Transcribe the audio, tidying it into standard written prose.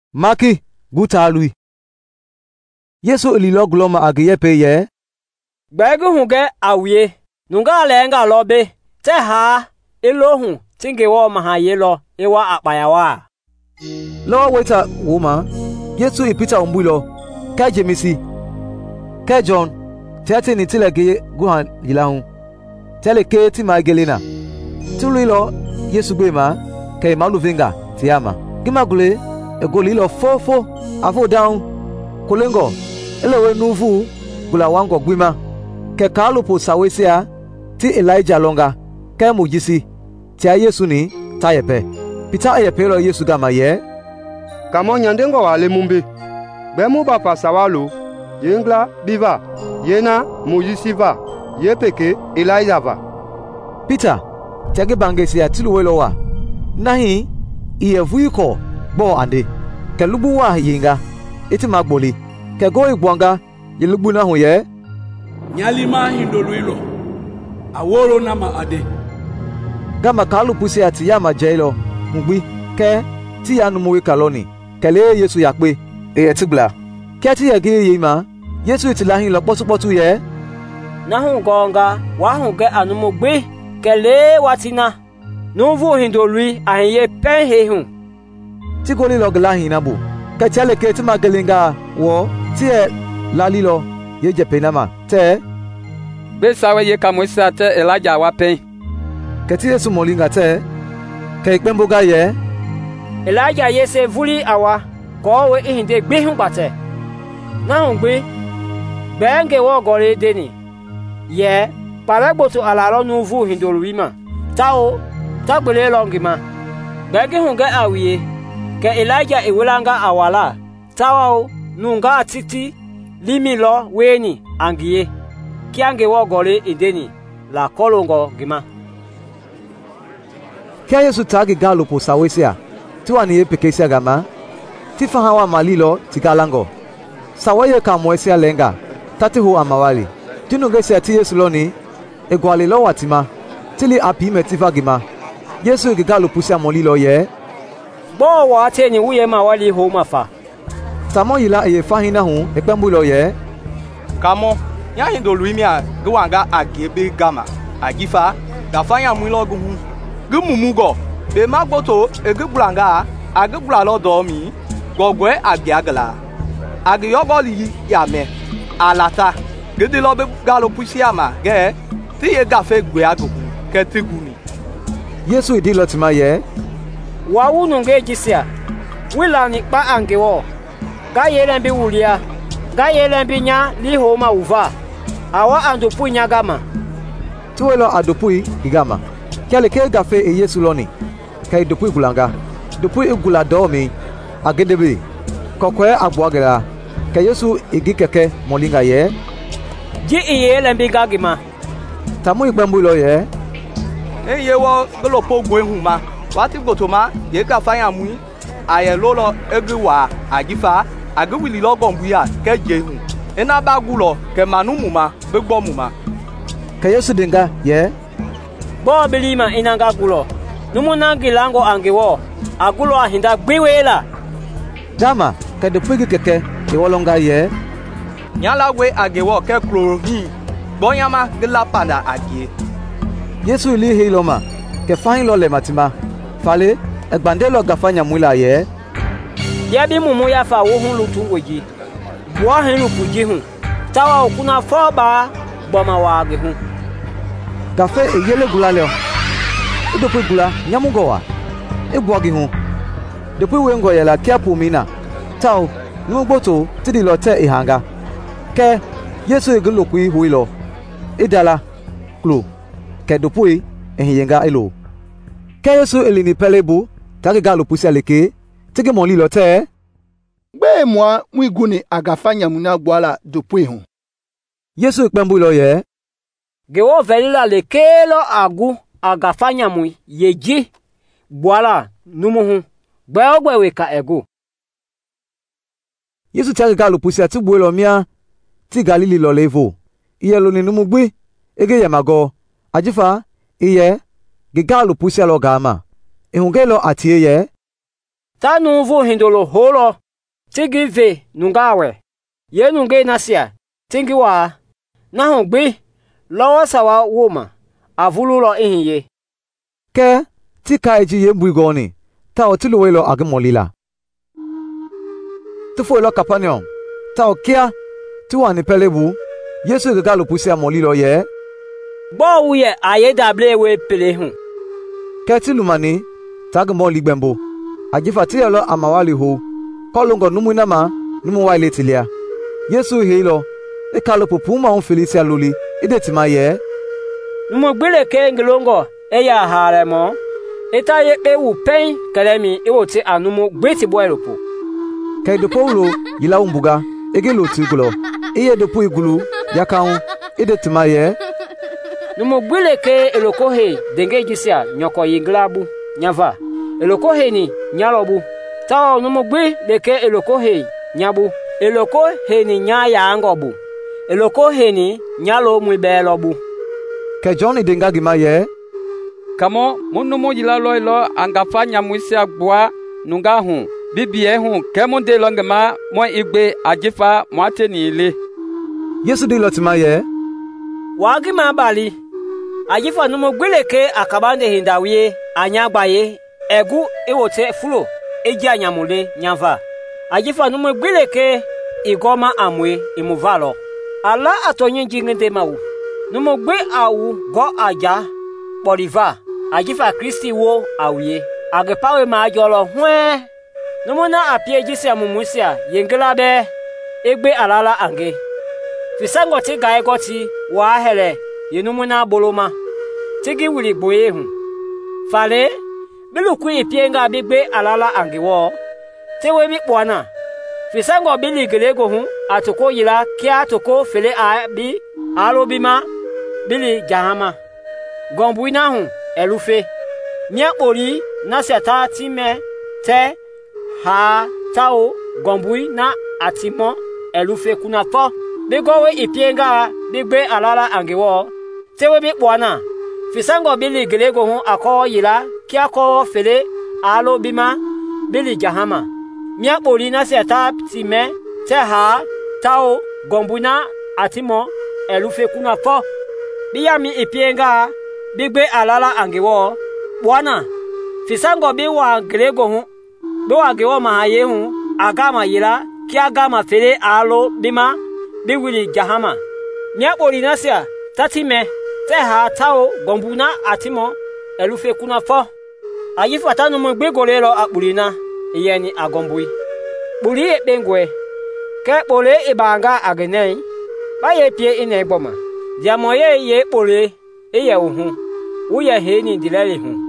Maki guta lui. Yesu elilo gloma agiye pe ye. Gbegu hunge awie. Nunga lenga lobe. Te ha elohu tinge wo mahaye lo ewa akpayawa. Lo weta woma. Yesu ipita umbulo. Ka Jemisi. Ka John. Tete ni tilege guhan yilahu. Tele ke ti magelena. Tulilo Yesu bema ke maluvinga tiama. Gimagule egolilo fofo afo down kolengo elewe nuvu gula wango gwima ke kalupo sawesia ti Elijah longa ke mujisi ti Yesu ni tayepe Peter ayepe lo Yesu gama ye kamo nyandengo wale mumbe bemu ba pasawalo yengla biva yena mujisi va yepeke Elijah va Peter tiage bangesi atiluwelo wa nahi iyevuiko bo ande ke lubu wa yinga iti magboli ke go igbonga yelubu na hoye nyalima hindoluilo aworo na ma ade gama kalu pusi ati ya ma jailo mugbi ke ti ya nu muwe kaloni kele Yesu yakpe eyetigla ke ti yege yima Yesu itilahin lo potupotu ye na hu gonga wa hu ge anumugbi kele watina nuvu hindolui ahiye penhehun ti goli lo glahin nabu ke chale ke ti magelinga wo ti e lalilo ye jepenama te be sawe ye kamoisa te Elijah wa pen ke ti Yesu molinga te ke ikpemboga ye Elijah ye se vuli awa ko we ihinde gbehun pate na hun gbe benge wo gore deni ye paragboto alaro nuvu hindolui tao tagbele longima benge hunge awie ke Elijah ewelanga awala tawao nunga atiti limilo weni angie kiange wo gore edeni la kolongo gima kia Yesu tagi galo po sawesia tiwani epekesia gama tifahawa malilo tikalango sawaye kamwesia lenga tatihu amawali tinungesia ti Yesu loni egwalilo watima tili apime tifagima Yesu gigalo pusia molilo ye bo wa teni uye mawali ho mafa Samo yila eye fahina hu ekpembulo ye kamo nya hindo luimia gwanga agebe gama agifa gafanya mwilo gu gumumugo be magboto egeblanga agebla lo domi gogwe agiagala agiyogoli yame alata gedelo be galo pusiama ge ti ye gafe gwe agu ketiguni Yesu idilo tima ye wa wunu nge jisia wila ni pa angewo ga yelembi wulia ga yelembi nya li homa uva awa andopu nya gama tuwelo adopui igama kale ke gafe e Yesu loni kai dopui gulanga dopui igula domi agedebe kokwe agboagela ke Yesu igikeke molinga ye ji yelembi gagima tamu ikpembulo ye eye wo golopo gwe huma wati gotoma ye ka fanya mu aye lolo egwa agifa agwili logombu ya ke jehu ena bagulo ke manumuma begbomuma ke Yesu dinga ye bo bilima inanga gulo numuna gilango angewo agulo ahinda gbiwela dama ke de pugi keke e wolonga ye nyala we agewo ke chlorohin bonyama gila panda agie Yesu li hiloma ke fahin lo le matima fale egbandelo gafanya mwila ye yabi mumu ya fa wo hun lutu weji wo hin lupu ji hun tawa okuna foba boma wa ge hun gafe eyele gulaleo edopu gula nyamugo wa egbogi hun dopu wengo yela kiapu mina taw ngboto tidi lo te ihanga ke Yesu egoloku ihuilo idala klo ke dopu ehiyenga elo ke Yesu elini pelebu tagi galo pusia leke tigi moli lote gbe moi mwiguni agafanya muna gwala dopu hun Yesu ikpembulo ye gewo velila lekelo agu agafanya mu yeji gwala numuhu gbeogbewe ka ego Yesu tagi galo pusia tigbuelo mia ti Galili lo levo iyelo ni numugbi ege yamago ajifa iye gigalo pusia lo gama ihungelo atie ye ta nuvu hindolo holo tigi ve nungawe ye nunge nasia tingi wa na ho gbe lowo sawa woma avulu lo ihinye ke ti ka eji ye mbui goni ta o ti lo we lo agmolila tu fo lo Capernaum ta o kia ti wa ni pelebu Yesu ga lo pusi amoli lo ye bo wuye aye dable we pele hun ke ti lumani ta gmo ligbembo ajifa ti lo amawali ho kolongo numu na ma numu wa ile tilia Yesu hilo e ka lo pupu ma on Felicia loli ide ti ma ye numu gbele ke ngilongo e ya hare mo eta ye pe wu pen kalemi e wo ti anumu gbe ti bo eropo ke do Paulo yila umbuga ege lo ti gulo iye do pu igulu yakan ide ti ma ye numu gbele ke eloko he denge jisia nyoko yiglabu nyava eloko he ni nyalobu ta numu gbe de ke eloko he nyabu eloko he ni nya ya ngobu eloko he ni nyalo mu belobu ke John denga gi ma ye kamo munumu yila lo angafa nyamuisi agboa nunga hu bibie hu kemunde longema mo igbe ajifa mo ateni ile Yesu de lo ti ma ye wagi ma bali ajifa numu gbeleke akabande hindawie anyagbaye egu ewote fulo eji anyamule nyava ajifa numu gbeleke igoma amwe imuvalo ala atonyin jingende mawu numu gbe awu go aja boriva ajifa Kristi wo awie agepawe ma ajolo hwe numu na apie jisi amumusia yengela be egbe alala ange fisango ti gaegoti wa hele yenumu na boloma tigi wuli boye hu fale biluku ipienga bigbe alala angewo tewe bi pwana fisango bili gelego hu atoko yila kia atoko fele a bi alobima bili jahama gombuina hu elufe mia ori na seta time te ha tao gombui na atimo elufe kuna fo bigowe ipienga bigbe alala angewo tewe bi pwana fisango bili gelego hu ako yila kia ko fele alobima bili jahama mia ori na seta time te ha tao gombuna atimo elufe kuna fo biyami ipienga bigbe alala angewo bwana fisango biwa gelego hu biwa gewo mahaye hu agama yila kia gama fele alo bima biwili jahama mia ori na sia tatime te ha tao gombuna atimo elufe kuna fo ayifa tanu mo gbe golelo akpurina iyeni agombui buri ekpengwe ke pole ibanga agenei ba ye pie ina igboma diamoye ye pole eye ohun uye he ni dilele hu